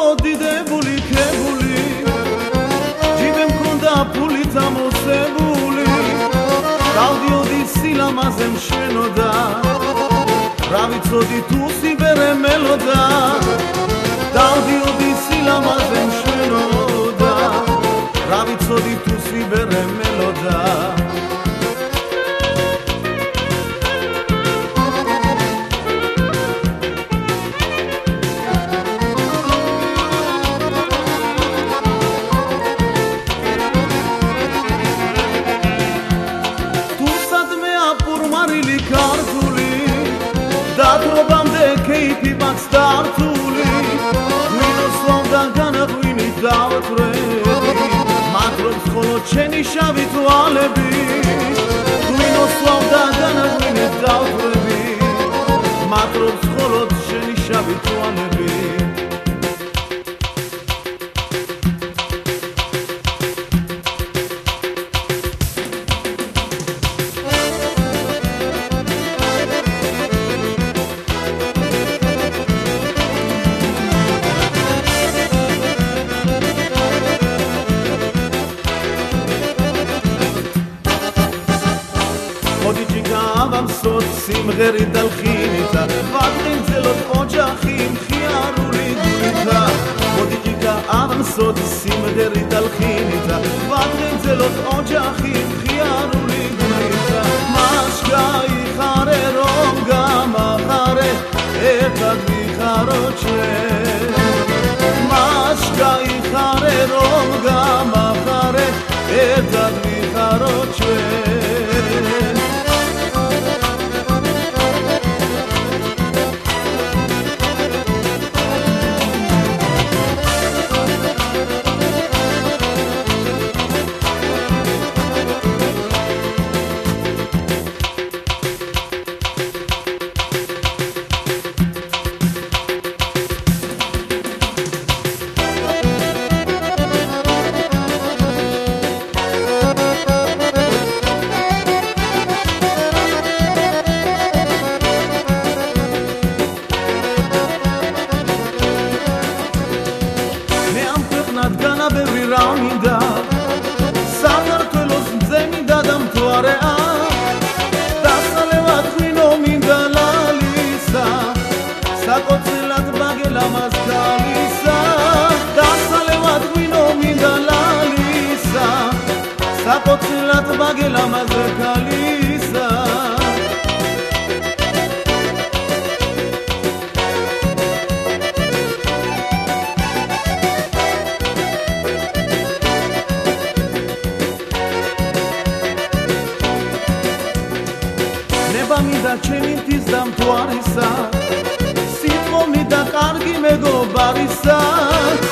მოდიდებული ქებული ჯიბე მქონდა ფულით ამოსებული დავდიოდი სილამაზე მშვენოდა რა ვიცოდი თუ სიბერე მელოდა დავდიოდი სილამაზე მშვენოდა რა ვიცოდი თუ სიბერე მელოდა დატრობამდე ქეიფი მაქვს დართული ღვინოს ლომდა განაღვინით დავთვრები მათრობს მხოლოდ შენი შავი თვალები ღვინოს ლომდა განაღვინით დავთვრები მათრობს მხოლოდ შენი შავი თვალები ავამსოთ სიმღერით და ლხინითა ვაგრძელოთ ოჯახი მხიარული გულითა მოდი ჯიგა ავამსოთ სიმღერით და ლხინითა ვაგრძელოთ ოჯახი მხიარული გულითა მას გაიხარე რომ გამახარე ერთად ვიხარო ჩვენ მას გაიხარე რომ გამახარე ერთად ვიხარო ჩვენ ბევრი რა მინდა საქართველოს მზე მინდა და მთვარეა დასალევად ღვინო მინდა ლალისა საკოცილად ბაგელამას ქალისა დასალევად ღვინო მინდა ლალისა საკოცილად ბაგელამას ქალისა მინდა ჩემი მთის და მთვარისა სიტყვა მინდა კარგი მეგობარისა